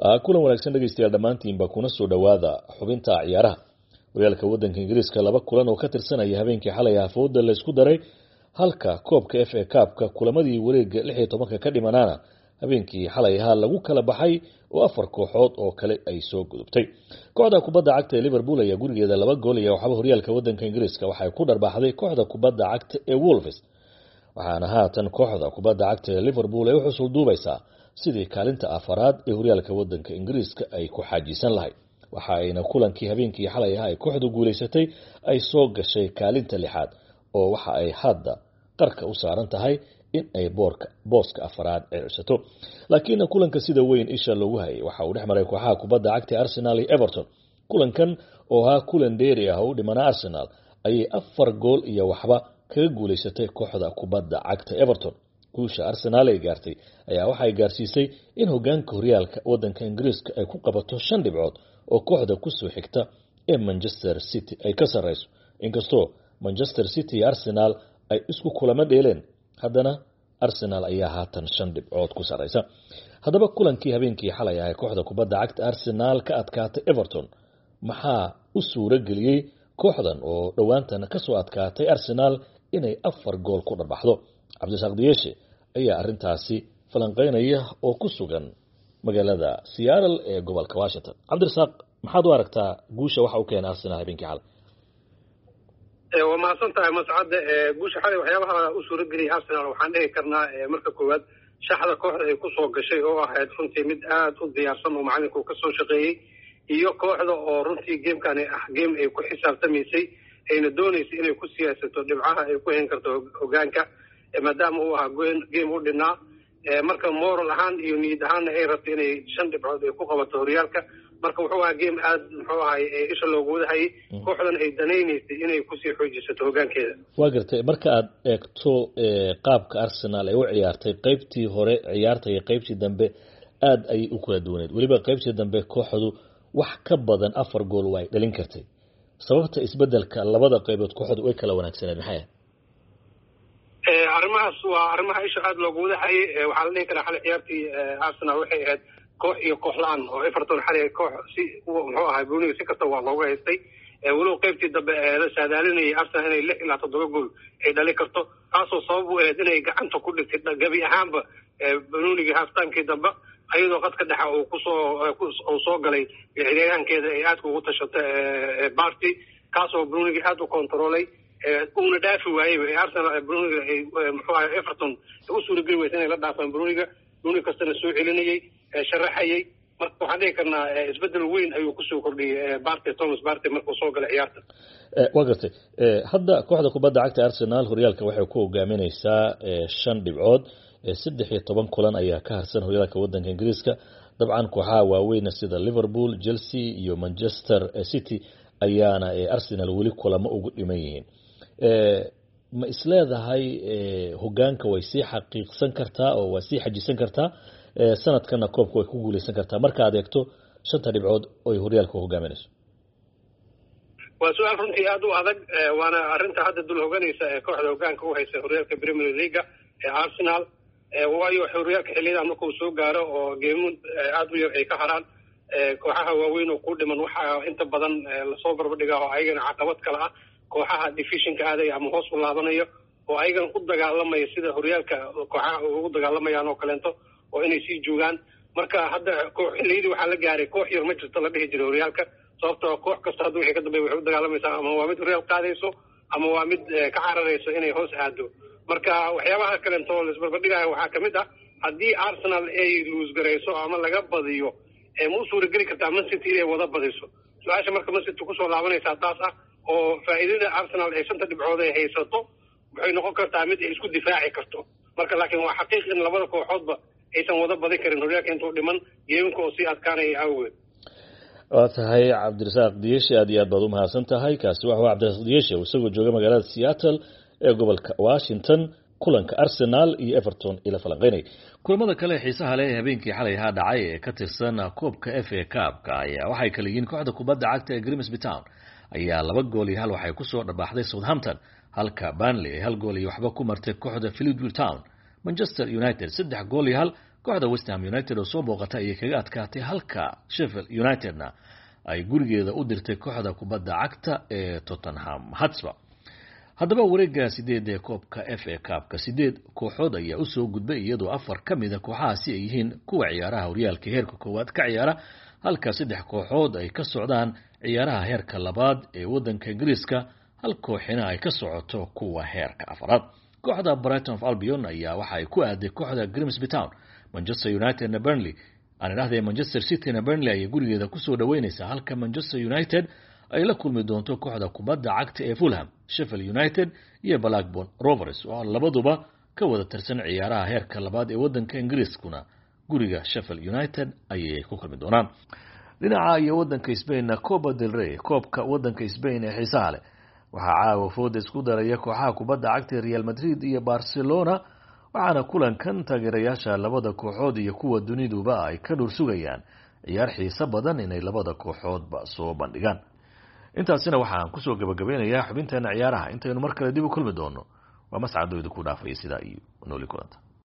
kulan wanaagsan dhegeystayaal dhamaantiinba kuna soo dhawaada xubinta ciyaaraha horyaalka wadanka Ingiriiska laba kulan oo ka tirsanaya habeenkii xalay fooda la isku daray halka koobka FA Cup-ka kulamadii wareega 16 ka dhimanaana habeenkii xalay lagu kala baxay oo afar kooxood oo kale ay soo gudubtay kooxda kubadda cagta ee Liverpool ayaa gurigeeda laba gool iyo waxba horyaalka wadanka Ingiriiska waxay ku darbaaxday kooxda kubadda cagta ee Wolves waxaana haatan kooxda kubadda cagta ee Liverpool ay u xusul duubaysaa sidii kaalinta afaraad ee horyaalka wadanka Ingiriiska ay ku xajisan lahayd waxa ayna kulankii habeenkii xalay ay kooxdu guuleysatay ay soo gashay kaalinta lixaad oo waxa ay hadda qarka u saaran tahay in ay booska afaraad ay cushato laakiin kulanka sida weyn isha loogu hayay waxa uu dhexmaray kooxaha kubadda cagta Arsenal iyo Everton kulankan oo kulan dheeri ah oo dhimana Arsenal ayay 4 gool iyo waxba kaga guuleysatay kooxda kubadda cagta Everton guusha Arsenal ay gaartay ayaa waxay gaarsiisay in hogaanka horyaalka wadanka Ingiriiska ay ku qabato 5 dhibcood oo kooxda ku soo xigta ee Manchester City ay ka sareyso inkastoo Manchester City iyo Arsenal ay isku kulama dheeleen haddana Arsenal ayaa haatan 5 dhibcood ku sareysa haddaba kulankii habeenkii xalay kooxda kubadda cagta Arsenal ka adkaatay Everton maxaa u suura geliyay kooxdan oo dhawaantan ka soo adkaatay Arsenal inay 4 gool ku dhabaxdo Cabdirasaaq Diyeeshe ayaa arintaasi falanqeynaya oo ku sugan magaalada Seattle ee gobolka Washington Cabdirasaaq maxaad u aragtaa guusha waxa uu keenay Arsenal habeenkii xalay وما صنتها مسعد جوش حالي وحيابها أسر رجلي أرسنال وحنا كرنا مركب كواد شحذا كوه كسر قشيء هو واحد فنتي مدة تودي أرسنال ومعنا كوكسر شقي يو كوه هذا رنتي جيم كان جيم كحساب تميسي إن الدونيس إنه كسياسة تدفعها كوهين كرتو وجانكا ما دام هو جيم ودنا مركب مور الهان ينيد هان رتيني شند بعد كوكب توريالكا marka wuxuu ahaa game aad muxuu ahaa isha loogu wadahay kooxdan ay danaynaysay inay ku sii xoojisato hogaankeeda waa gartay marka aad eegto qaabka Arsenal ay u ciyaartay qaybtii hore ciyaartay qaybtii dambe aad ay u kala duwaneed waliba qaybtii dambe kooxdu wax ka badan 4 gool way dhalin kartay sababta isbedelka labada qaybood kooxdu way kala wanaagsaneen maxay arrimahaas waa arrimaha isha aad loogu wadahay waxa la dhihi karaa xal ciyaartii Arsenal waxay ahayd koox iyo kooxlaan oo Everton xalay koox si wuxuu ahaa Bruno si kasta waa looga haystay walow qaybtii dambe la saadaalinayay Arsenal inay 6 ilaa 7 gool ay dhali karto taasoo sabab u ahayd inay gacanta ku dhigtay gabi ahaanba Bruno-ga half-time-kii dambe ayadoo qadka dhexe uu ku soo galay ciyaaryahankeeda ay aad ugu tashatay Barty kaasoo Bruno-ga aad u controlay una dhaafi waayay Arsenal Bruno-ga muxuu ahaa Everton u suuragelin weysay inay la dhaafaan Bruno-ga kastana soo celinayay sharaxayay marka waxaan dhihi karnaa isbedel weyn ayuu ku soo kordhiyay Thomas Partey markuu soo galay ciyaarta waa gartay hadda kooxda kubadda cagta Arsenal horyaalka waxay ku hogaaminaysaa 5 dhibcood 13 kulan ayaa ka harsan horyaalka wadanka Ingiriiska dabcan kooxaha waaweyn sida Liverpool Chelsea iyo Manchester City ayaana Arsenal wali kulamo ugu dhiman yihiin ma isleedahay hogaanka way si xaqiiqsan kartaa oo way si xajisan kartaa sanadkana koobku way ku guuleysan kartaa marka aad eegto 5 dhibcood oo horyaalka hogaaminayso waa su'aal runtii aad u adag waana arinta hadda dul hogaanaysa kooxda hogaanka u haysa horyaalka Premier League ee Arsenal waayo horyaalka xillidan markuu soo gaaro oo geemo aad u yar ay ka haraan kooxaha waaweyn oo ku dhiman waxa inta badan la soo barbardhigaa oo ayagana caqabad kala ah kooxaha divisionka aaday ama hoos u laabanayo oo ayagana u dagaalamaya sida horyaalka kooxaha ugu dagaalamayaan oo kaleento oo inay sii joogaan marka hadda xilliyeedii waxaa la gaaray koox yar ma jirto la dhihi jiray horyaalka sababtoo koox kasta hadda wixii ka dambeeya waxay u dagaalamaysaa ama waa mid horyaal qaadayso ama waa mid ka cararayso inay hoos aado marka waxyaabaha kaleento oo la isbarbardhigayo waxaa ka mid ah haddii Arsenal ay lose garayso ama laga badiyo ma u suurageli kartaa Man City inay wada badiso su-aasha marka Man City kusoo laabanaysaa taas ah oo faa'iidada Arsenal ay 5 dhibcood ay haysato waxay noqon kartaa mid ay isku difaaci karto marka laakiin waa xaqiiq in labada kooxoodba aysan wada badin karin horyaalka intuu dhiman geemka oo si adkaanaya awgeed waa tahay Cabdirasaaq Diyeeshe aad iyo aad baad u mahadsan tahay kaasi waxa Cabdirasaaq Diyeeshe isagoo jooga magaalada Seattle ee gobolka Washington kulanka Arsenal iyo Everton ila falanqeynay kulamada kale xiisaha leh habeenkii xalay dhacay ee ka tirsan koobka FA Cup-ka ayaa waxay kala yihiin kooxda kubadda cagta ee Grimsby Town ayaa 2 gool iyo 1 waxay ku soo dhabaxday Southampton halka Burnley 1 gool iyo waxba ku martay kooxda Fleetwood Town Manchester United 3 gool iyo 1 kooxda West Ham United oo soo booqata ayay kaga adkaatay halka Sheffield Unitedna ay gurigeeda u dirtay kooxda kubadda cagta ee Tottenham Hotspur. haddaba wareegga 8 ee koobka FA Cup-ka 8 kooxood ayaa u soo gudbay iyadoo 4 ka mid ah kooxahaasi ay yihiin kuwa ciyaaraha horyaalka heerka koowaad ka ciyaara halka 3 kooxood ay ka socdaan ciyaaraha heerka labaad ee wadanka Ingiriiska hal kooxina ay ka socoto kuwa heerka afraad. kooxda Brighton of Albion ayaa waxa ay ku aaday kooxda Grimsby Town. Manchester United na Burnley aan idhaahday Manchester City na Burnley ay gurigeeda ku soo dhaweynaysa halka Manchester United ay la kulmi doonto kooxda kubadda cagta ee Fulham, Sheffield United iyo Blackburn Rovers oo labaduba ka wada tirsan ciyaaraha heerka labaad ee wadanka Ingiriiskuna guriga Sheffield United ayay ku kulmi doonaan. dhinaca iyo wadanka Spain Copa del Rey koobka wadanka Spain ee xiisaha leh waxaa caawa fooda isku daraya kooxaha kubadda cagta Real Madrid iyo Barcelona waxaana kulankan taageerayaasha labada kooxood iyo kuwa duniduba ay ka dhur sugayaan ciyaar xiiso badan inay labada kooxoodba soo bandhigaan. intaasina waxaan ku soo gabagabeynayaa xubinteena ciyaaraha intaynu mar kale dib u kulmi doono waa mascadooyda ku dhaafay sida iyo nooli kulanta.